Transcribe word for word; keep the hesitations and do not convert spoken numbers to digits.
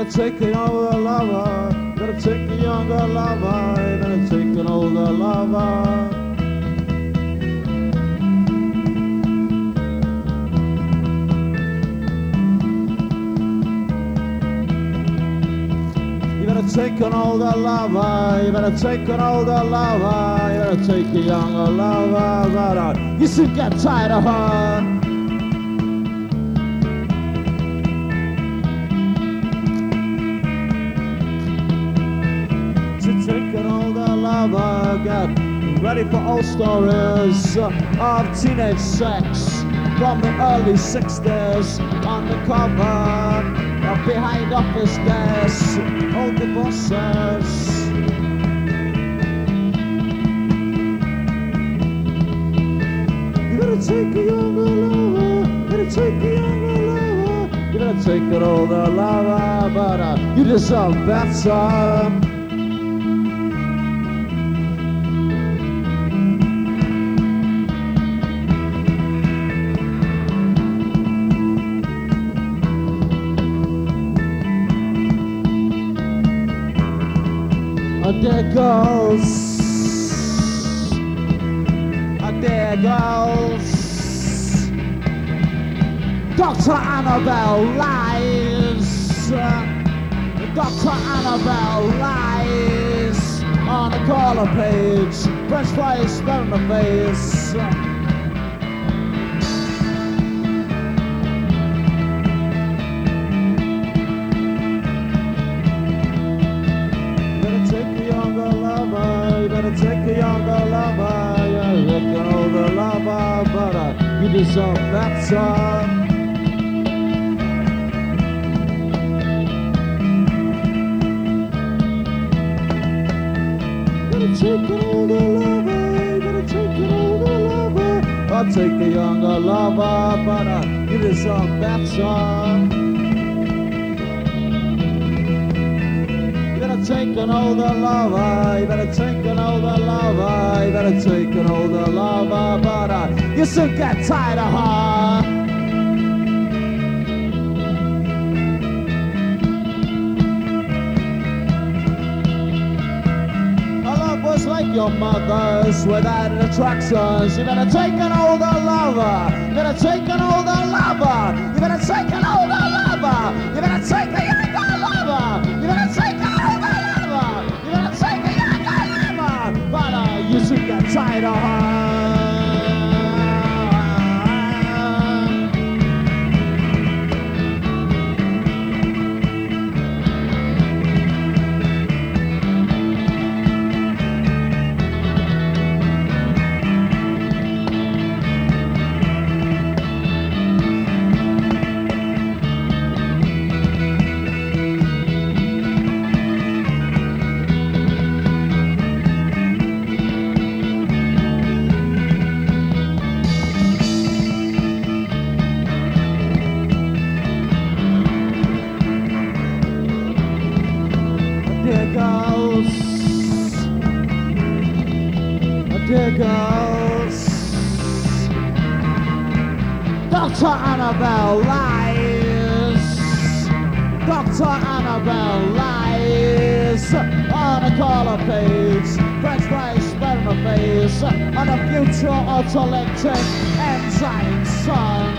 better take an older lover. Better take a younger lover. Better take an older lover. You better take an older lover. You better take an older lover. You better take a younger lover. But uh, you soon get tired of her. Take an older lover, get ready for old stories of teenage sex from the early sixties. Undercover, behind office desks, old bosses. You better take a younger lover, you better take a younger lover, you better take an older lover, but uh, you deserve better. There goes, there goes Doctor Annabelle lies. Doctor Annabelle lies on a collar page. French fries spell in the face. Take a younger lover, you look an older lover, but uh, you deserve better. Gotta take an older lover, gotta take an older lover. I'll take a younger lover, but uh, you deserve better. Take an older lover, you better take an older lover, you better take an older lover, but uh, you soon get tired of her. Her love was like your mother's without attractions. You better take an older lover, you better take an older lover, you better take an older lover, you better take a younger lover, you better take a you should get tired of her. There goes Doctor Annabelle lies. Doctor Annabelle lies on a collar page. French fries spell in the face on a future autolectic enzyme son.